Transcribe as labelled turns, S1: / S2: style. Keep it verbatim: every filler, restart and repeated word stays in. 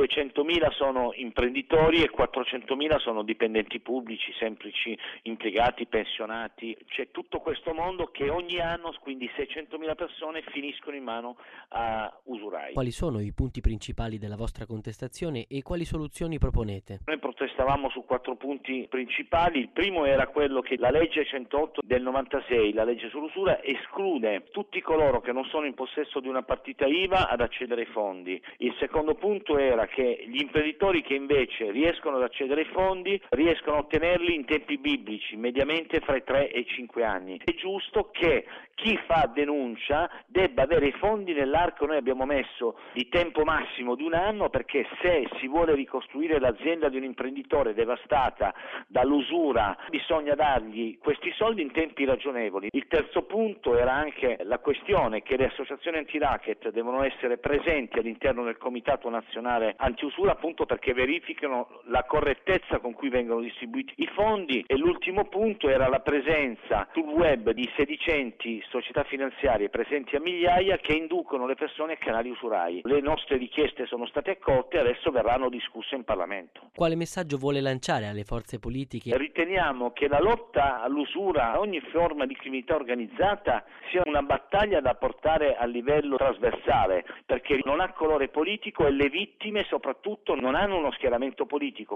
S1: duecentomila sono imprenditori e quattrocentomila sono dipendenti pubblici, semplici impiegati, pensionati. C'è tutto questo mondo che ogni anno, quindi seicentomila persone, finiscono in mano a usurai.
S2: Quali sono i punti principali della vostra contestazione e quali soluzioni proponete?
S1: Noi protestavamo su quattro punti principali. Il primo era quello che la legge centootto del novantasei, la legge sull'usura, esclude tutti coloro che non sono in possesso di una partita I V A ad accedere ai fondi. Il secondo punto era che gli imprenditori che invece riescono ad accedere ai fondi riescono a ottenerli in tempi biblici, mediamente fra i tre e i cinque anni. È giusto che chi fa denuncia debba avere i fondi nell'arco, noi abbiamo messo di tempo massimo di un anno, perché se si vuole ricostruire l'azienda di un imprenditore devastata dall'usura bisogna dargli questi soldi in tempi ragionevoli. Il terzo punto era anche la questione che le associazioni anti-racket devono essere presenti all'interno del Comitato Nazionale Antiusura, appunto perché verificano la correttezza con cui vengono distribuiti i fondi. E l'ultimo punto era la presenza sul web di sedicenti società finanziarie presenti a migliaia che inducono le persone a canali usurai. Le nostre richieste sono state accolte e adesso verranno discusse in Parlamento.
S2: Quale messaggio vuole lanciare alle forze politiche?
S1: Riteniamo che la lotta all'usura, a ogni forma di criminalità organizzata, sia una battaglia da portare a livello trasversale, perché non ha colore politico e le vittime soprattutto non hanno uno schieramento politico.